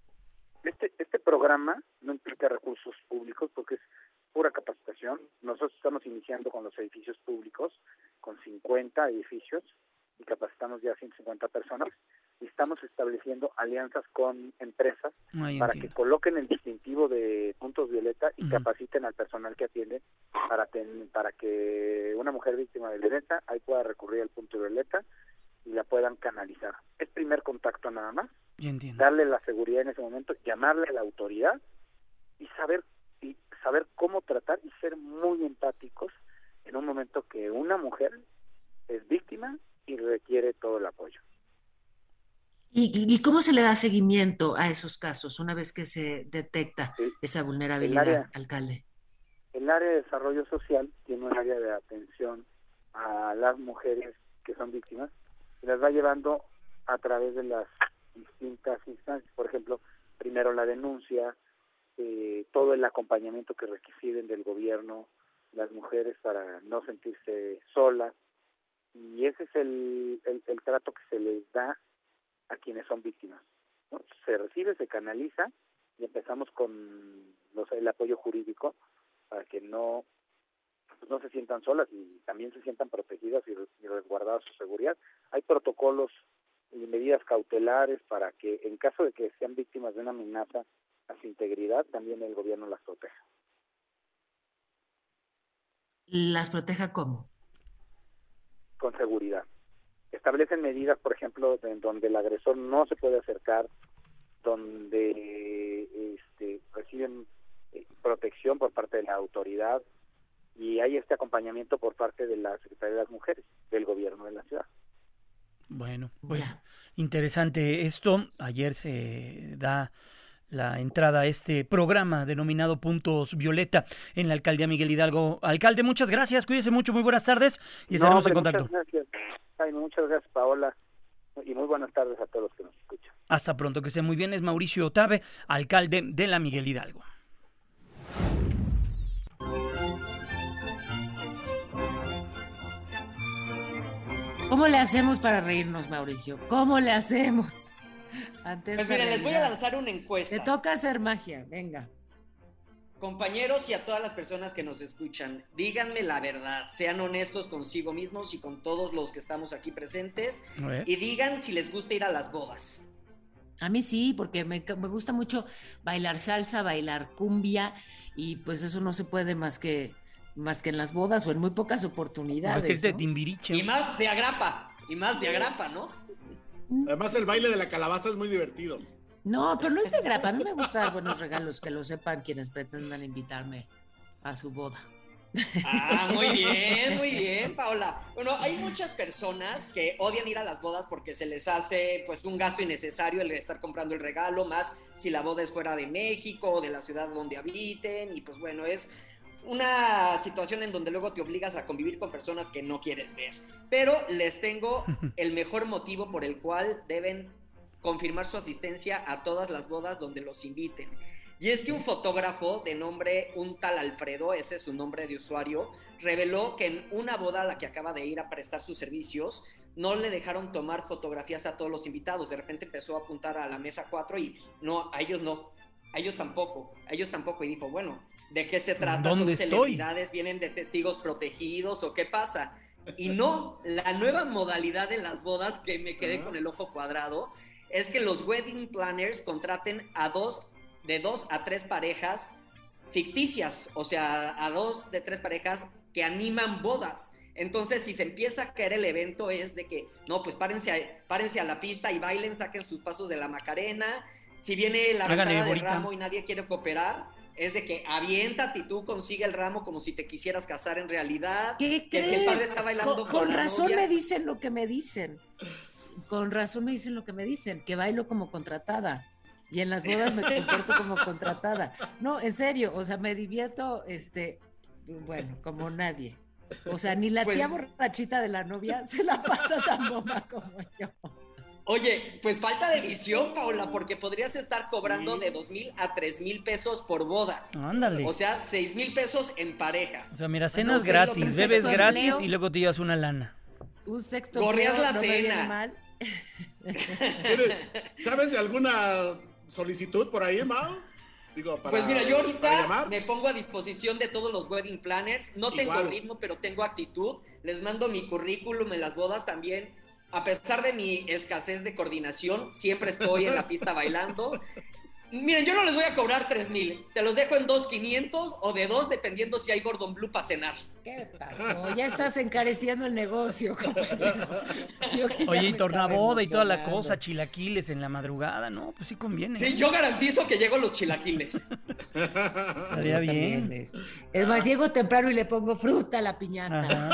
[SPEAKER 15] Este programa no implica recursos públicos porque es pura capacitación. Nosotros estamos iniciando con los edificios públicos, con 50 edificios, y capacitamos ya 150 personas, y estamos estableciendo alianzas con empresas para que coloquen el distintivo de Puntos Violeta y capaciten al personal que atiende para que una mujer víctima de violencia ahí pueda recurrir al punto Violeta, y la puedan canalizar. Es primer contacto nada más,
[SPEAKER 4] entiendo.
[SPEAKER 15] darle la seguridad en ese momento, llamarle a la autoridad y saber cómo tratar y ser muy empáticos en un momento que una mujer es víctima y requiere todo el apoyo.
[SPEAKER 16] ¿Y cómo se le da seguimiento a esos casos una vez que se detecta esa vulnerabilidad, alcalde?
[SPEAKER 15] El área de desarrollo social tiene un área de atención a las mujeres que son víctimas y las va llevando a través de las distintas instancias. Por ejemplo, primero la denuncia, todo el acompañamiento que requieren del gobierno las mujeres para no sentirse solas, y ese es el trato que se les da a quienes son víctimas, ¿no? Se recibe, se canaliza y empezamos con el apoyo jurídico para que no se sientan solas y también se sientan protegidas y resguardadas su seguridad. Hay protocolos y medidas cautelares para que en caso de que sean víctimas de una amenaza a su integridad, también el gobierno las proteja.
[SPEAKER 16] ¿Las proteja cómo?
[SPEAKER 15] Con seguridad. Establecen medidas, por ejemplo, en donde el agresor no se puede acercar, donde reciben protección por parte de la autoridad, y hay este acompañamiento por parte de la Secretaría de las Mujeres del gobierno de la ciudad.
[SPEAKER 4] Bueno, pues interesante esto. Ayer se da la entrada a este programa denominado Puntos Violeta en la alcaldía Miguel Hidalgo. Alcalde, muchas gracias, cuídese mucho, muy buenas tardes y estaremos en contacto.
[SPEAKER 15] Muchas gracias, Jaime, muchas gracias, Paola, y muy buenas tardes a todos los que nos escuchan.
[SPEAKER 4] Hasta pronto, que esté muy bien. Es Mauricio Otabe, alcalde de la Miguel Hidalgo.
[SPEAKER 16] ¿Cómo le hacemos para reírnos, Mauricio? ¿Cómo le hacemos?
[SPEAKER 5] Pues miren, les voy a lanzar una encuesta.
[SPEAKER 16] Te toca hacer magia, venga.
[SPEAKER 5] Compañeros y a todas las personas que nos escuchan, díganme la verdad, sean honestos consigo mismos y con todos los que estamos aquí presentes, y digan si les gusta ir a las bodas.
[SPEAKER 16] A mí sí, porque me gusta mucho bailar salsa, bailar cumbia, y pues eso no se puede más que en las bodas o en muy pocas oportunidades, ¿no?
[SPEAKER 4] Timbiriche.
[SPEAKER 5] Y más de agrapa, ¿no?
[SPEAKER 6] Además el baile de la calabaza es muy divertido.
[SPEAKER 16] No, pero no es de grapa. A mí me gusta dar buenos regalos, que lo sepan quienes pretendan invitarme a su boda.
[SPEAKER 5] Ah, muy bien, Paola. Bueno, hay muchas personas que odian ir a las bodas porque se les hace pues un gasto innecesario el estar comprando el regalo, más si la boda es fuera de México o de la ciudad donde habiten, y pues bueno, es una situación en donde luego te obligas a convivir con personas que no quieres ver. Pero les tengo el mejor motivo por el cual deben confirmar su asistencia a todas las bodas donde los inviten. Y es que un fotógrafo de nombre un tal Alfredo, ese es su nombre de usuario, reveló que en una boda a la que acaba de ir a prestar sus servicios, no le dejaron tomar fotografías a todos los invitados. De repente empezó a apuntar a la mesa 4 y no, a ellos tampoco. Y dijo, bueno, ¿de qué se trata? ¿Son celebridades? ¿Vienen de testigos protegidos o qué pasa? Y no, la nueva modalidad de las bodas, que me quedé con el ojo cuadrado, es que los wedding planners contraten de 2 a 3 parejas ficticias, o sea, a 2 de 3 parejas que animan bodas. Entonces, si se empieza a caer el evento, es de que, no, pues párense a la pista y bailen, saquen sus pasos de la Macarena. Si viene la ventada de ramo y nadie quiere cooperar, es de que aviéntate y tú consigue el ramo como si te quisieras casar en realidad.
[SPEAKER 16] ¿Qué
[SPEAKER 5] que
[SPEAKER 16] crees?
[SPEAKER 5] Si el padre está bailando
[SPEAKER 16] con
[SPEAKER 5] la
[SPEAKER 16] razón
[SPEAKER 5] novia.
[SPEAKER 16] me dicen lo que me dicen. Con razón me dicen lo que me dicen, que bailo como contratada. Y en las bodas me comporto como contratada. No, en serio, o sea, me divierto, bueno, como nadie. O sea, ni la tía borrachita de la novia se la pasa tan bomba como yo.
[SPEAKER 5] Oye, pues falta de visión, Paola, porque podrías estar cobrando de 2,000 a 3,000 pesos por boda.
[SPEAKER 4] Ándale.
[SPEAKER 5] O sea, 6,000 pesos en pareja.
[SPEAKER 4] O sea, mira, cenas gratis, bebes gratis y luego te llevas una lana.
[SPEAKER 16] Un sexto.
[SPEAKER 5] Corrías la
[SPEAKER 16] no
[SPEAKER 5] cena.
[SPEAKER 6] ¿Sabes de alguna solicitud por ahí, Mao?
[SPEAKER 5] Pues mira, yo ahorita me pongo a disposición de todos los wedding planners. No tengo ritmo, pero tengo actitud. Les mando mi currículum en las bodas también. A pesar de mi escasez de coordinación, siempre estoy en la pista bailando. Miren, yo no les voy a cobrar 3,000. Se los dejo en 2,500 o de 2, dependiendo si hay Gordon Blue para cenar.
[SPEAKER 16] ¿Qué pasó? Ya estás encareciendo el negocio, compañero.
[SPEAKER 4] Oye, y tornaboda y toda la cosa, chilaquiles en la madrugada, ¿no? Pues sí conviene.
[SPEAKER 5] Sí, yo garantizo que llego los chilaquiles.
[SPEAKER 4] Estaría bien.
[SPEAKER 16] Es más, llego temprano y le pongo fruta a la piñata.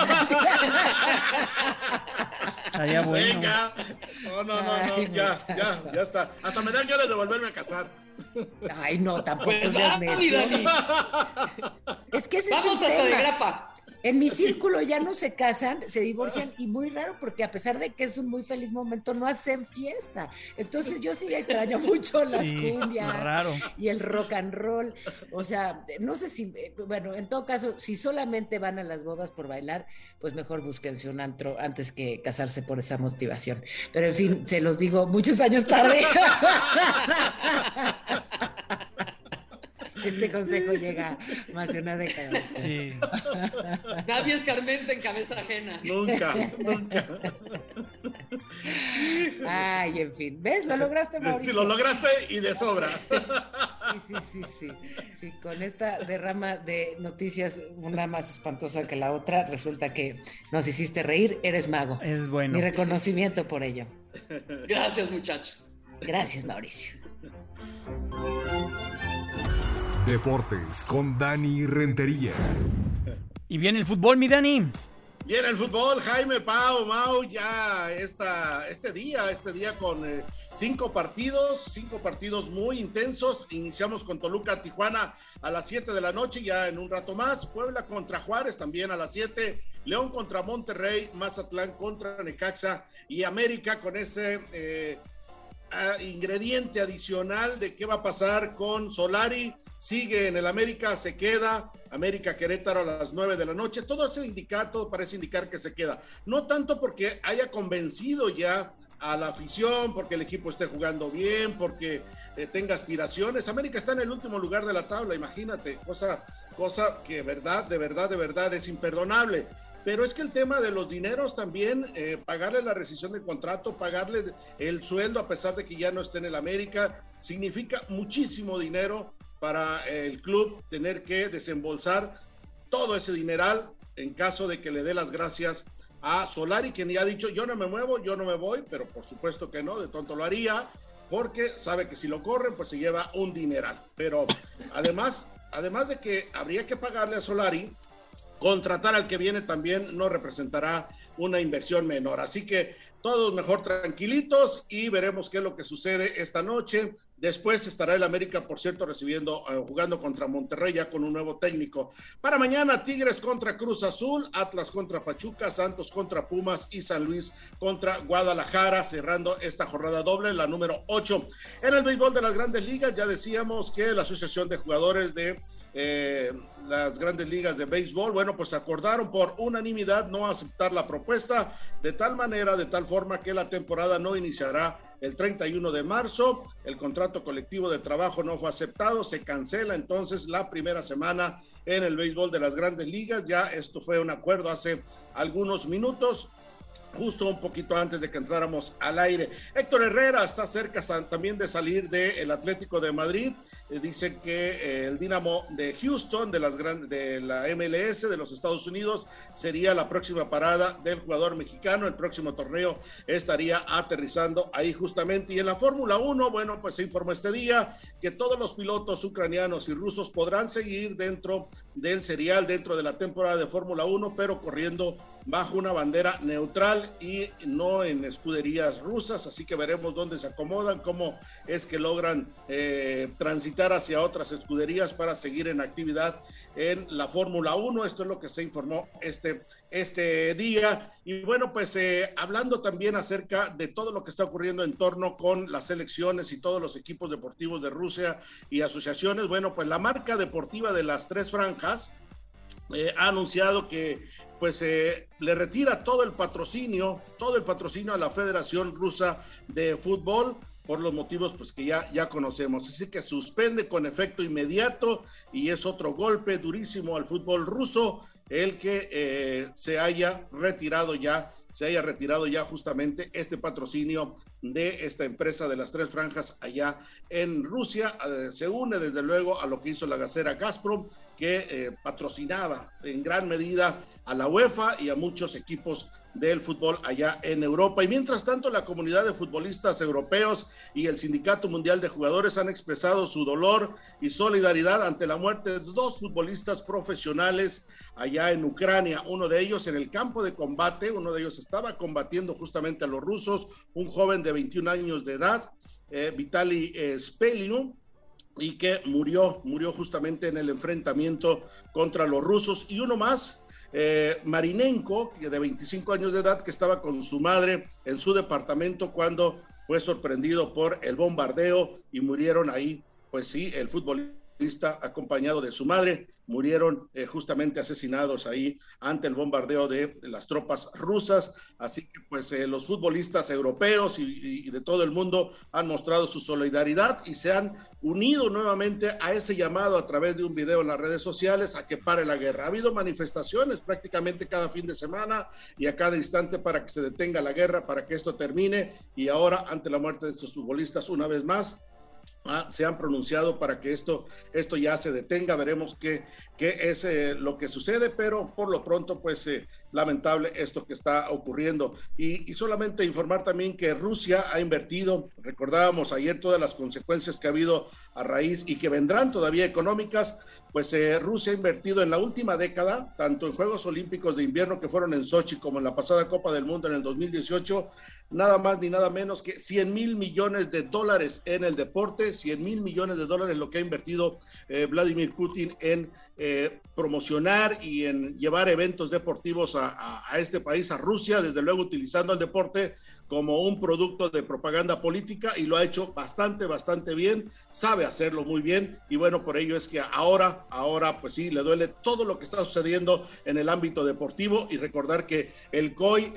[SPEAKER 4] Estaría bueno.
[SPEAKER 6] Venga. No,
[SPEAKER 16] Ay,
[SPEAKER 6] ya está. Hasta me dan ganas de volverme a casar.
[SPEAKER 16] Ay, no, tampoco
[SPEAKER 5] Pues
[SPEAKER 16] seas necio.
[SPEAKER 5] Dani.
[SPEAKER 16] Es que ese
[SPEAKER 5] Vamos
[SPEAKER 16] es el
[SPEAKER 5] hasta de
[SPEAKER 16] tema.
[SPEAKER 5] grapa.
[SPEAKER 16] En mi círculo ya no se casan, se divorcian, y muy raro porque a pesar de que es un muy feliz momento, no hacen fiesta. Entonces yo sí extraño mucho las cumbias
[SPEAKER 4] raro.
[SPEAKER 16] y el rock and roll. O sea, no sé si, bueno, en todo caso, si solamente van a las bodas por bailar, pues mejor búsquense un antro antes que casarse por esa motivación. Pero en fin, se los digo muchos años tarde. Este consejo llega más de una década después.
[SPEAKER 4] Sí.
[SPEAKER 5] Nadie escarmenta en cabeza ajena.
[SPEAKER 6] Nunca.
[SPEAKER 16] Ay, en fin. ¿Ves? Lo lograste, Mauricio.
[SPEAKER 6] Sí, lo lograste y de sobra.
[SPEAKER 16] Sí, con esta derrama de noticias, una más espantosa que la otra, resulta que nos hiciste reír, eres mago.
[SPEAKER 4] Es bueno.
[SPEAKER 16] Mi reconocimiento por ello.
[SPEAKER 5] Gracias, muchachos.
[SPEAKER 16] Gracias, Mauricio.
[SPEAKER 1] Deportes con Dani Rentería.
[SPEAKER 4] Y viene el fútbol, mi Dani.
[SPEAKER 6] Viene el fútbol, Jaime, Mau, ya este día con 5 partidos muy intensos. Iniciamos con Toluca, Tijuana a las 7 de la noche, ya en un rato más. Puebla contra Juárez también a las 7. León contra Monterrey, Mazatlán contra Necaxa y América con ese ingrediente adicional de qué va a pasar con Solari. Sigue en el América, se queda. América Querétaro a las 9 de la noche. Todo parece indicar que se queda. No tanto porque haya convencido ya a la afición, porque el equipo esté jugando bien, porque tenga aspiraciones. América está en el último lugar de la tabla, imagínate. Cosa que de verdad es imperdonable. Pero es que el tema de los dineros también, pagarle la rescisión del contrato, pagarle el sueldo a pesar de que ya no esté en el América, significa muchísimo dinero para el club tener que desembolsar todo ese dineral en caso de que le dé las gracias a Solari, quien ya ha dicho, yo no me muevo, yo no me voy, pero por supuesto que no, de tonto lo haría, porque sabe que si lo corren, pues se lleva un dineral. Pero además de que habría que pagarle a Solari, contratar al que viene también no representará una inversión menor. Así que todos mejor tranquilitos y veremos qué es lo que sucede esta noche. Después estará el América, por cierto, jugando contra Monterrey ya con un nuevo técnico. Para mañana, Tigres contra Cruz Azul, Atlas contra Pachuca, Santos contra Pumas y San Luis contra Guadalajara, cerrando esta jornada doble, la número 8. En el béisbol de las Grandes Ligas, ya decíamos que la Asociación de Jugadores de las Grandes Ligas de Béisbol, bueno, pues acordaron por unanimidad no aceptar la propuesta de tal forma que la temporada no iniciará el 31 de marzo, el contrato colectivo de trabajo no fue aceptado, se cancela entonces la primera semana en el béisbol de las Grandes Ligas. Ya esto fue un acuerdo hace algunos minutos, justo un poquito antes de que entráramos al aire. Héctor Herrera está cerca también de salir del Atlético de Madrid. Dice que el Dynamo de Houston, de la MLS de los Estados Unidos, sería la próxima parada del jugador mexicano. El próximo torneo estaría aterrizando ahí justamente. Y en la Fórmula 1, bueno, pues se informó este día que todos los pilotos ucranianos y rusos podrán seguir dentro del serial, dentro de la temporada de Fórmula 1, pero corriendo bajo una bandera neutral y no en escuderías rusas, así que veremos dónde se acomodan, cómo es que logran transitar hacia otras escuderías para seguir en actividad en la Fórmula 1. Esto es lo que se informó este día. Y bueno, pues hablando también acerca de todo lo que está ocurriendo en torno con las selecciones y todos los equipos deportivos de Rusia y asociaciones, bueno, pues la marca deportiva de las Tres Franjas ha anunciado que pues le retira todo el patrocinio a la Federación Rusa de Fútbol por los motivos pues que ya conocemos. Así que suspende con efecto inmediato y es otro golpe durísimo al fútbol ruso el que se haya retirado ya se haya retirado ya justamente este patrocinio de esta empresa de las tres franjas allá en Rusia. Se une desde luego a lo que hizo la gasera Gazprom, que patrocinaba en gran medida a la UEFA y a muchos equipos del fútbol allá en Europa. Y mientras tanto, la comunidad de futbolistas europeos y el Sindicato Mundial de Jugadores han expresado su dolor y solidaridad ante la muerte de dos futbolistas profesionales allá en Ucrania. Uno de ellos en el campo de combate, uno de ellos estaba combatiendo justamente a los rusos, un joven de 21 años de edad, Vitaly Spelinu, y que murió justamente en el enfrentamiento contra los rusos. Y uno más, Marinenko, de 25 años de edad, que estaba con su madre en su departamento cuando fue sorprendido por el bombardeo y murieron ahí, pues sí, el futbolista acompañado de su madre, murieron justamente asesinados ahí ante el bombardeo de las tropas rusas. Así que pues los futbolistas europeos y de todo el mundo han mostrado su solidaridad y se han unido nuevamente a ese llamado a través de un video en las redes sociales a que pare la guerra. Ha habido manifestaciones prácticamente cada fin de semana y a cada instante para que se detenga la guerra, para que esto termine, y ahora ante la muerte de estos futbolistas una vez más se han pronunciado para que esto ya se detenga. Veremos qué es lo que sucede, pero por lo pronto pues lamentable esto que está ocurriendo. Y solamente informar también que Rusia ha invertido, recordábamos ayer todas las consecuencias que ha habido a raíz y que vendrán todavía económicas, pues Rusia ha invertido en la última década, tanto en Juegos Olímpicos de Invierno que fueron en Sochi como en la pasada Copa del Mundo en el 2018, nada más ni nada menos que $100,000 millones en el deporte, $100,000 millones lo que ha invertido Vladimir Putin en promocionar y en llevar eventos deportivos a este país, a Rusia, desde luego utilizando el deporte como un producto de propaganda política, y lo ha hecho bastante bien, sabe hacerlo muy bien, y bueno, por ello es que ahora pues sí, le duele todo lo que está sucediendo en el ámbito deportivo. Y recordar que el COI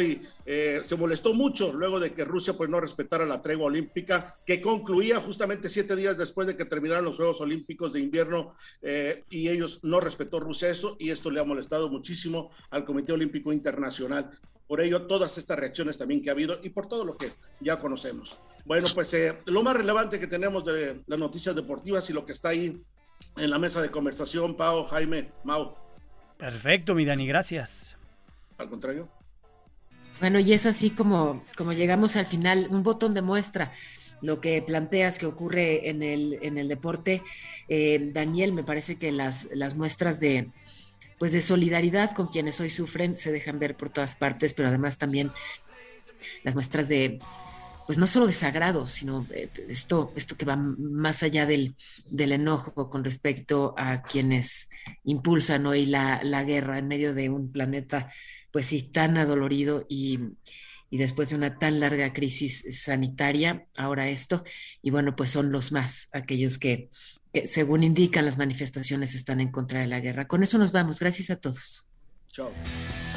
[SPEAKER 6] se molestó mucho luego de que Rusia pues no respetara la tregua olímpica que concluía justamente 7 días después de que terminaran los Juegos Olímpicos de Invierno, y ellos no respetó Rusia eso, y esto le ha molestado muchísimo al Comité Olímpico Internacional. Por ello, todas estas reacciones también que ha habido y por todo lo que ya conocemos. Bueno, pues lo más relevante que tenemos de las noticias deportivas y lo que está ahí en la mesa de conversación, Pau, Jaime, Mau.
[SPEAKER 4] Perfecto, mi Dani, gracias.
[SPEAKER 6] Al contrario.
[SPEAKER 16] Bueno, y es así como llegamos al final, un botón de muestra. Lo que planteas que ocurre en el deporte, Daniel, me parece que las muestras de solidaridad con quienes hoy sufren se dejan ver por todas partes, pero además también las muestras de, pues no solo desagrado, sino esto que va más allá del enojo con respecto a quienes impulsan hoy la guerra en medio de un planeta, pues sí, tan adolorido y después de una tan larga crisis sanitaria, ahora esto, y bueno, pues son los más, aquellos que según indican las manifestaciones están en contra de la guerra. Con eso nos vamos. Gracias a todos.
[SPEAKER 6] Chao.